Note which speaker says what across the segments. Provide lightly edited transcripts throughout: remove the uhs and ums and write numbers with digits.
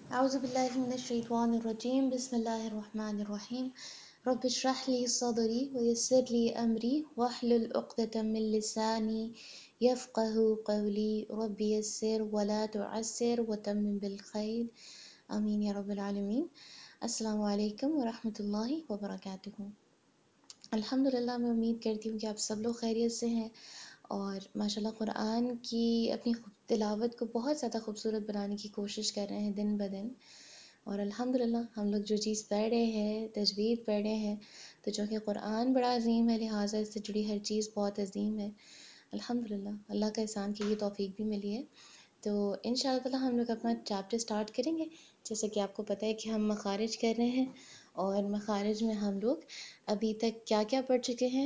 Speaker 1: أعوذ بالله من الشيطان الرجيم بسم الله الرحمن الرحيم رب اشرح لي صدري ويسر لي أمري واحلل عقدة من لساني يفقه قولي رب يسر ولا تعسر وتمم بالخير آمين يا رب العالمين. السلام علیکم ورحمۃ اللہ وبرکاتہ. الحمدللہ میں امید کرتی ہوں کہ آپ سب لوگ خیریت سے ہیں اور ماشاءاللہ قرآن کی اپنی تلاوت کو بہت زیادہ خوبصورت بنانے کی کوشش کر رہے ہیں دن بدن. اور الحمدللہ ہم لوگ جو چیز پڑھ رہے ہیں تجوید پڑھ رہے ہیں تو چونکہ قرآن بڑا عظیم ہے لہٰذا اس سے جڑی ہر چیز بہت عظیم ہے. الحمدللہ اللہ کا احسان کی یہ توفیق بھی ملی ہے. تو ان شاء اللہ تعالیٰ ہم لوگ اپنا چیپٹر سٹارٹ کریں گے. جیسا کہ آپ کو پتہ ہے کہ ہم مخارج کر رہے ہیں اور مخارج میں ہم لوگ ابھی تک کیا کیا پڑھ چکے ہیں.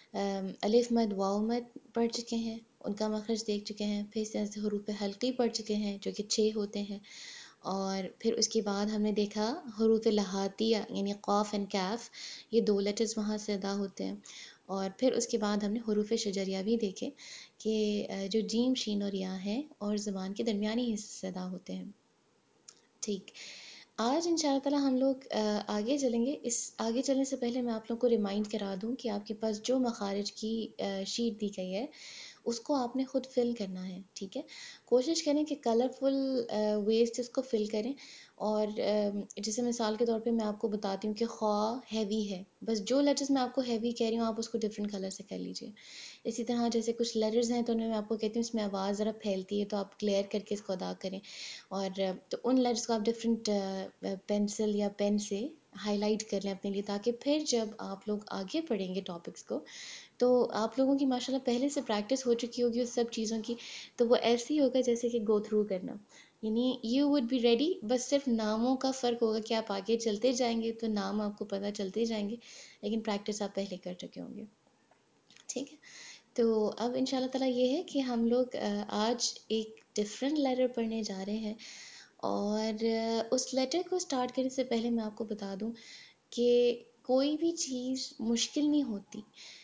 Speaker 1: الف مد واو مد پڑھ چکے ہیں، ان کا مخرج دیکھ چکے ہیں. پھر اس طرح سے حروف حلقی پڑھ چکے ہیں جو کہ 6 ہوتے ہیں. اور پھر اس کے بعد ہم نے دیکھا حروف لہاتیہ یعنی قاف اینڈ کیف، یہ 2 لیٹرز وہاں سے ادا ہوتے ہیں. اور پھر اس کے بعد ہم نے حروف شجریہ بھی دیکھے کہ جو جیم شین اور یا ہیں اور زبان کے درمیانی حصے سے ادا ہوتے ہیں. ٹھیک، آج ان شاء اللہ تعالیٰ ہم لوگ آگے چلیں گے. اس آگے چلنے سے پہلے میں آپ لوگ کو ریمائنڈ کرا دوں کہ آپ کے پاس جو مخارج کی شیٹ دی گئی ہے اس کو آپ نے خود فل کرنا ہے. ٹھیک ہے، کوشش کریں کہ کلرفل ویز سے اس کو فل کریں. اور جیسے مثال کے طور پہ میں آپ کو بتاتی ہوں کہ خواہ ہیوی ہے، بس جو لیٹرز میں آپ کو ہیوی کہہ رہی ہوں آپ اس کو ڈفرینٹ کلر سے کر لیجئے. اسی طرح جیسے کچھ لیٹرز ہیں تو میں آپ کو کہتی ہوں اس میں آواز ذرا پھیلتی ہے تو آپ کلیئر کر کے اس کو ادا کریں. اور تو ان لیٹرز کو آپ ڈفرینٹ پینسل یا پین سے ہائی لائٹ کر لیں اپنے لیے، تاکہ پھر جب آپ لوگ آگے پڑھیں گے ٹاپکس کو تو آپ لوگوں کی ماشاءاللہ پہلے سے پریکٹس ہو چکی ہوگی اس سب چیزوں کی. تو وہ ایسے ہی ہوگا جیسے کہ گو تھرو کرنا، یعنی یو وڈ بی ریڈی. بس صرف ناموں کا فرق ہوگا کہ آپ آگے چلتے جائیں گے تو نام آپ کو پتہ چلتے جائیں گے، لیکن پریکٹس آپ پہلے کر چکے ہوں گے. ٹھیک ہے، تو اب ان شاء اللہ تعالیٰ یہ ہے کہ ہم لوگ آج ایک ڈفرینٹ لیٹر پڑھنے جا رہے ہیں. اور اس لیٹر کو سٹارٹ کرنے سے پہلے میں آپ کو بتا دوں کہ کوئی بھی چیز مشکل نہیں ہوتی.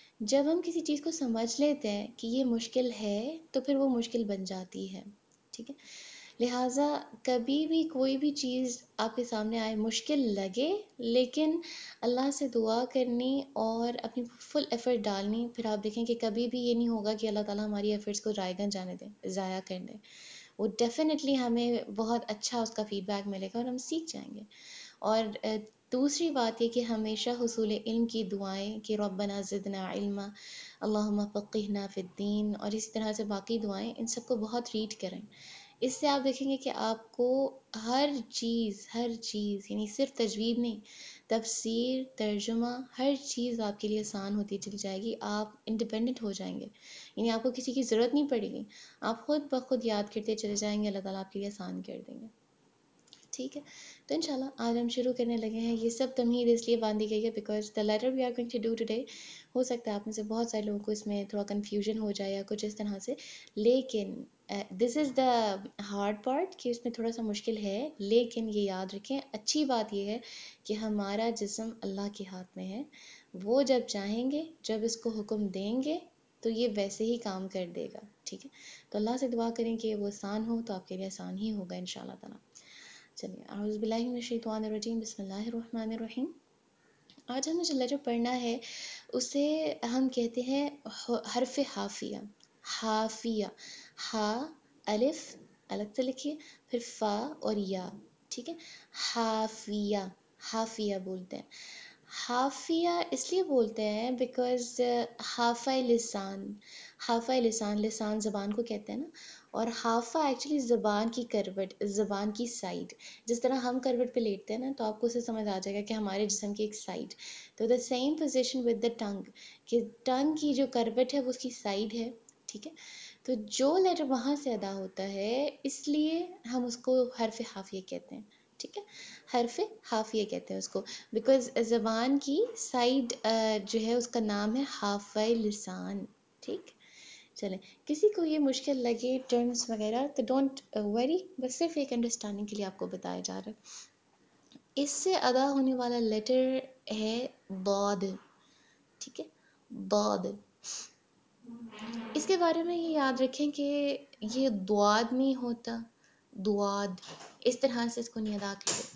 Speaker 1: جب ہم کسی چیز کو سمجھ لیتے ہیں کہ یہ مشکل ہے تو پھر وہ مشکل بن جاتی ہے. ٹھیک ہے، لہٰذا کبھی بھی کوئی بھی چیز آپ کے سامنے آئے مشکل لگے، لیکن اللہ سے دعا کرنی اور اپنی فل ایفرٹ ڈالنی. پھر آپ دیکھیں کہ کبھی بھی یہ نہیں ہوگا کہ اللہ تعالیٰ ہماری ایفرٹس کو رائے گاں جانے دیں، ضائع کر دیں. وہ ڈیفینیٹلی ہمیں بہت اچھا اس کا فیڈ بیک ملے گا اور ہم سیکھ جائیں گے. اور دوسری بات یہ کہ ہمیشہ حصول علم کی دعائیں کہ ربنا زدنا علما، اللہم فقہنا فی الدین، اور اسی طرح سے باقی دعائیں، ان سب کو بہت ریڈ کریں. اس سے آپ دیکھیں گے کہ آپ کو ہر چیز یعنی صرف تجوید نہیں، تفسیر، ترجمہ، ہر چیز آپ کے لیے آسان ہوتی چلی جائے گی. آپ انڈیپینڈنٹ ہو جائیں گے، یعنی آپ کو کسی کی ضرورت نہیں پڑے گی، آپ خود بخود یاد کرتے چلے جائیں گے، اللہ تعالیٰ آپ کے لیے آسان کر دیں گے. ٹھیک ہے، تو انشاءاللہ آج ہم شروع کرنے لگے ہیں. یہ سب تمہید اس لیے باندھی گئی ہے because the letter we are going to do today, ہو سکتا ہے آپ میں سے بہت سارے لوگوں کو اس میں تھوڑا کنفیوژن ہو جائے یا کچھ اس طرح سے، لیکن دس از دا ہارڈ پارٹ کہ اس میں تھوڑا سا مشکل ہے. لیکن یہ یاد رکھیں، اچھی بات یہ ہے کہ ہمارا جسم اللہ کے ہاتھ میں ہے. وہ جب چاہیں گے، جب اس کو حکم دیں گے تو یہ ویسے ہی کام کر دے گا. ٹھیک ہے، تو اللہ سے دعا کریں کہ وہ آسان ہو تو آپ کے لیے آسان ہی ہوگا انشاءاللہ تعالیٰ. چلیے، اعوذ باللہ من الشیطان الرجیم، بسم اللہ الرحمن الرحیم. آج ہمیں جو لیٹر پڑھنا ہے اسے ہم کہتے ہیں حرف حافیہ. حافیہ، ہا الف الگ سے لکھیے، پھر فا اور یا. ٹھیک ہے، حافیہ، حافیہ بولتے ہیں. حافیہ اس لیے بولتے ہیں بیکاز حافہ لسان، حافہ لسان، لسان زبان کو کہتے ہیں نا، اور حافہ ایکچولی زبان کی کروٹ، زبان کی سائڈ. جس طرح ہم کروٹ پہ لیٹتے ہیں نا تو آپ کو اسے سمجھ آ جائے گا کہ ہمارے جسم کی ایک سائڈ. تو the same position with the tongue, کہ ٹنگ کی جو کروٹ ہے وہ اس کی سائڈ ہے. ٹھیک ہے، تو جو لیٹر وہاں سے ادا ہوتا ہے اس لیے ہم اس کو حرف حافیہ کہتے ہیں. ٹھیک ہے، حرف حافیہ کہتے ہیں اس کو بیکاز زبان کی سائڈ جو ہے اس کا نام ہے حافہ لسان. ٹھیک، چلیں، کسی کو یہ مشکل لگے ٹرمز وغیرہ تو ڈونٹ وری، بس صرف ایک انڈرسٹینڈنگ کے لیے آپ کو بتایا جا رہا ہے. اس سے ادا ہونے والا لیٹر ہے ضاد. ٹھیک ہے، ضاد. اس کے بارے میں یہ یاد رکھیں کہ یہ ضاد نہیں ہوتا، ضاد. इस तरह से इसको नहीं अदा करते।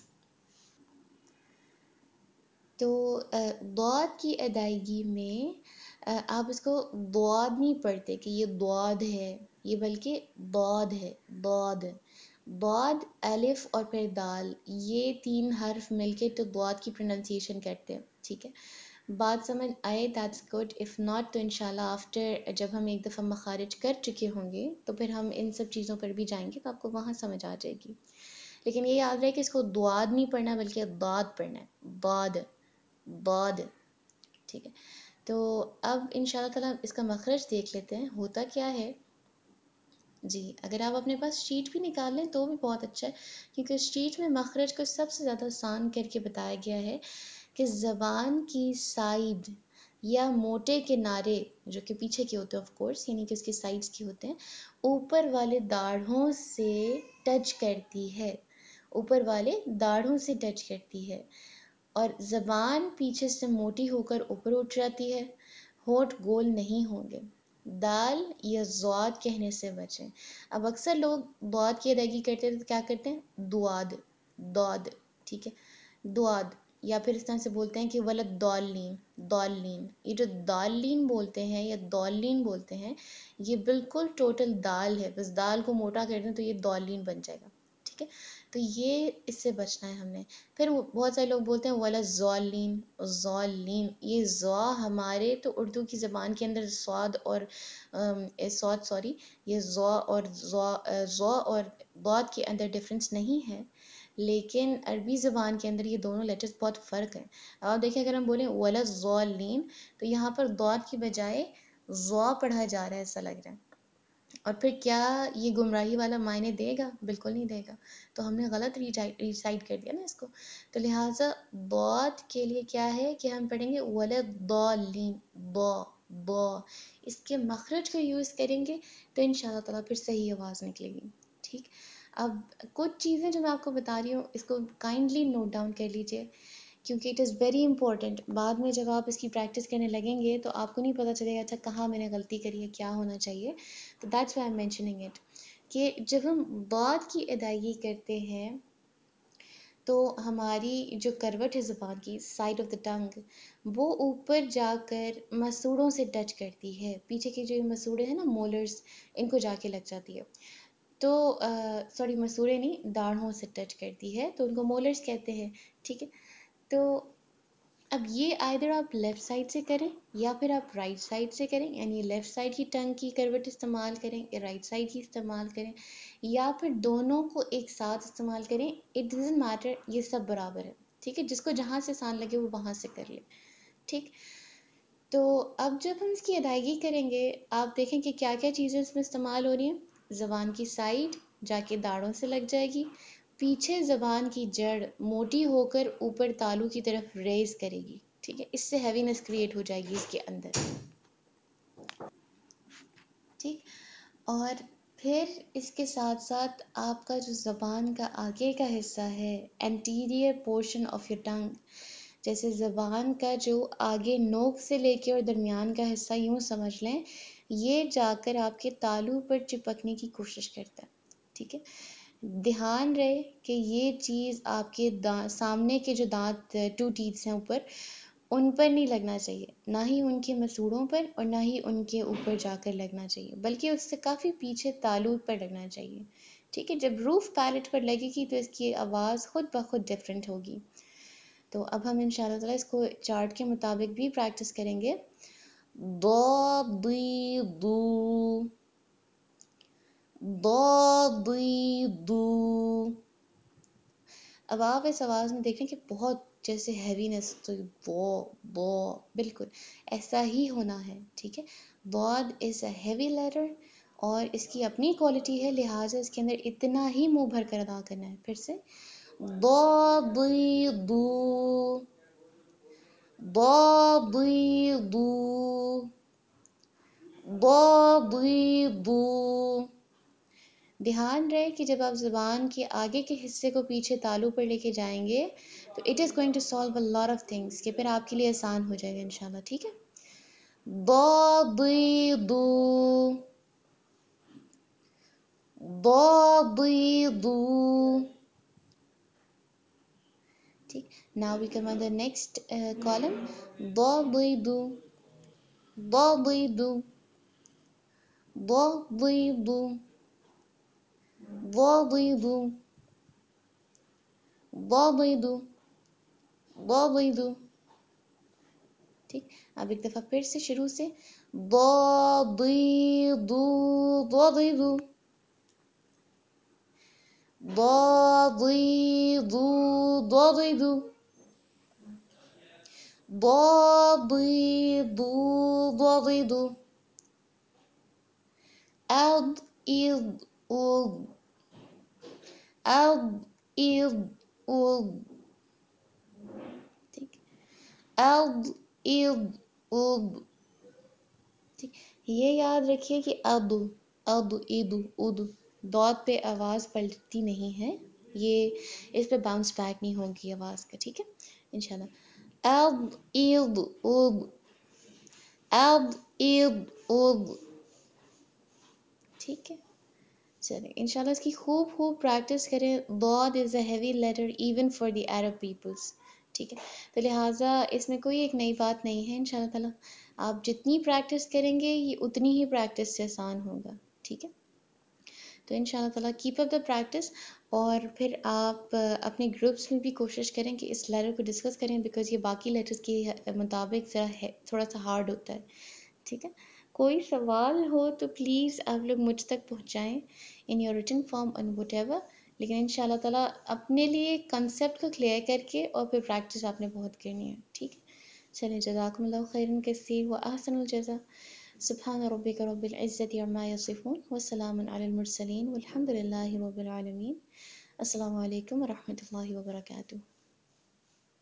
Speaker 1: तो दौद की अदायगी में आप इसको दौद नहीं पढ़ते कि ये दौद है, ये बल्कि दौद है, दौद। दौद, अलिफ और फिर दाल, ये 3 हर्फ मिलके तो दौद की प्रोनाउंसिएशन करते हैं, ठीक है। बात समझ आए, दैट्स गुड। इफ़ नॉट तो इंशाल्लाह आफ्टर जब हम एक दफ़ा मखारिज कर चुके होंगे तो फिर हम इन सब चीज़ों पर भी जाएंगे तो आपको वहाँ समझ आ जाएगी। लेकिन ये याद रहे कि इसको द्वाद नहीं पढ़ना बल्कि दाद पढ़ना है, दाद, दाद, ठीक है। तो अब इंशाल्लाह ताला इसका मखरज देख लेते हैं होता क्या है। जी, अगर आप अपने पास शीट भी निकाल लें तो भी बहुत अच्छा है, क्योंकि शीट में मखरज को सबसे ज़्यादा आसान करके बताया गया है कि ज़बान की साइड या मोटे किनारे जो कि पीछे के होते हैं ऑफ कोर्स, यानी कि उसके साइड्स के होते हैं, ऊपर वाले दाढ़ों से टच करती है, ऊपर वाले दाढ़ों से टच करती है, और ज़बान पीछे से मोटी होकर ऊपर उठ जाती है। होंठ गोल नहीं होंगे। दाल या ज़्वाद कहने से बचें। अब अक्सर लोग दौद की अदायगी करते हैं तो क्या करते हैं, दुआद, दौद, ठीक है, दुआद, या फिर इस तरह से बोलते हैं कि वलद दौलीन, दौलीन। ये जो दालीन बोलते हैं या दौलीन बोलते हैं, ये बिल्कुल टोटल दाल है, बस दाल को मोटा कर दें तो ये दौलीन बन जाएगा, ठीक है। तो ये इससे बचना है हमने। फिर बहुत सारे लोग बोलते हैं वला ज़ालिन, ज़ालिन, ये ज़ा हमारे तो उर्दू की ज़बान के अंदर स्वाद और स्वाद, सॉरी, ये ज़ा और बाद के अंदर डिफरेंस नहीं है, लेकिन अरबी ज़बान के अंदर ये दोनों लेटर्स बहुत फ़र्क हैं। अब आप देखिए, अगर हम बोलें वला ज़ालिन तो यहाँ पर दौद की बजाय ज़ा पढ़ा जा रहा है, ऐसा लग रहा है। और फिर क्या ये गुमराही वाला मायने देगा? बिल्कुल नहीं देगा। तो हमने गलत रिसाइट कर दिया ना इसको। तो लिहाजा दौद के लिए क्या है कि हम पढ़ेंगे वलद्दालिन, द, द, इसके मखरज को यूज़ करेंगे तो इंशाल्लाह ताला फिर सही आवाज़ निकलेगी, ठीक। अब कुछ चीज़ें जो मैं आपको बता रही हूँ इसको काइंडली नोट डाउन कर लीजिए, क्योंकि इट इज़ वेरी इंपॉर्टेंट। बाद में जब आप इसकी प्रैक्टिस करने लगेंगे तो आपको नहीं पता चलेगा अच्छा कहाँ मैंने गलती करी है, क्या होना चाहिए। तो that's why I am mentioning it, कि जब हम बाद की अदायगी करते हैं तो हमारी जो करवट है ज़बान की, साइड ऑफ द टंग, वो ऊपर जाकर मसूड़ों से टच करती है। पीछे के जो मसूड़े हैं ना, मोलर्स, इनको जाके लग जाती है। तो सॉरी, मसूड़े नहीं, दाढ़ों से टच करती है तो उनको मोलर्स कहते हैं, ठीक है। तो अब ये आइदर आप लेफ़्ट साइड से करें या फिर आप राइट साइड से करें, यानी लेफ़्ट साइड की टंग की करवट इस्तेमाल करें या राइट साइड की इस्तेमाल करें, या फिर दोनों को एक साथ इस्तेमाल करें, इट डज़न्ट मैटर, ये सब बराबर है, ठीक है। जिसको जहाँ से आसान लगे वो वहाँ से कर ले, ठीक। तो अब जब हम इसकी अदायगी करेंगे, आप देखें कि क्या क्या चीज़ें इसमें इस्तेमाल हो रही हैं। ज़बान की साइड जाके दाढ़ों से लग जाएगी, पीछे ज़बान की जड़ मोटी होकर ऊपर तालू की तरफ रेज़ करेगी, ठीक है, इससे हैवीनेस क्रिएट हो जाएगी इसके अंदर, ठीक। और फिर इसके साथ साथ आपका जो ज़बान का आगे का हिस्सा है, anterior portion of your tongue, जैसे ज़बान का जो आगे नोक से लेके और दरमियान का हिस्सा, यूँ समझ लें, ये जाकर आपके तालू पर चिपकने की कोशिश करता है, ठीक है। ध्यान रहे कि ये चीज़ आपके सामने के जो दांत, 2 टीथ्स हैं ऊपर, उन पर नहीं लगना चाहिए, ना ही उनके मसूड़ों पर और ना ही उनके ऊपर जाकर लगना चाहिए, बल्कि उससे काफ़ी पीछे तालू पर लगना चाहिए, ठीक है। जब रूफ पैलेट पर लगेगी तो इसकी आवाज़ खुद ब खुद डिफरेंट होगी। तो अब हम इंशाल्लाह ताला इसको चार्ट के मुताबिक भी प्रैक्टिस करेंगे। दो, दी, दू, दो, दी, दू। अब आप इस आवाज़ में देख रहे हैं कि बहुत जैसे हैवीनेस, तो बो बिल्कुल ऐसा ही होना है, ठीक है। बॉद इज़ अ हैवी लेटर और इसकी अपनी क्वालिटी है, लिहाजा इसके अंदर इतना ही मुंह भर कर अदा करना है। फिर से दो, दी, दू, दो, दी, दू, दो, दी, दू। ध्यान रहे कि जब आप ज़ुबान के आगे के हिस्से को पीछे तालू पर लेके जाएंगे तो it is going to solve a lot of things, कि फिर आपके लिए आसान हो जाएगा इंशाल्लाह, ठीक है। दो, दी, दू, दो, दी, दू, Now we come on the next column. ضاد ضاد ضاد ضاد ضاد ضاد. ٹھیک. اب ایک دفعہ پھر سے شروع سے. ضاد ضاد ضاد ضاد ضاد ضاد. أض إض أض أض إض أض. ٹھیک. أض إض أض. ٹھیک. یہ یاد رکھیے کہ اد اد اد اد دود پہ آواز پلٹتی نہیں ہے. یہ اس پہ باؤنس بیک نہیں ہوگی آواز کا. ٹھیک ہے انشاءاللہ. اد اد اد اد اد اد. ٹھیک ہے. چلیں انشاءاللہ اس کی خوب خوب پریکٹس کریں. ضاد is a heavy letter even for the Arab peoples. ٹھیک ہے. تو لہٰذا اس میں کوئی ایک نئی بات نہیں ہے. انشاءاللہ تعالیٰ آپ جتنی پریکٹس کریں گے یہ اتنی ہی پریکٹس سے آسان ہوگا. ٹھیک ہے. تو انشاءاللہ تعالیٰ کیپ اپ دا پریکٹس. اور پھر آپ اپنے گروپس میں بھی کوشش کریں کہ اس لیٹر کو ڈسکس کریں بیکاز یہ باقی لیٹرز کے مطابق ذرا تھوڑا سا ہارڈ ہوتا ہے. ٹھیک ہے. کوئی سوال ہو تو پلیز آپ لوگ مجھ تک پہنچائیں in your written form and whatever. لیکن ان شاء اللہ تعالیٰ اپنے لیے کنسیپٹ کو کلیئر کر کے اور پھر پریکٹس آپ نے بہت کرنی ہے. ٹھیک ہے. چلیں جزاکم اللہ خیرا کثیر و احسن الجزاء. سبحان ربک رب العزت عما یصفون وسلام علی المرسلین والحمد للہ رب العالمین. السلام علیکم ورحمۃ اللہ وبرکاتہ.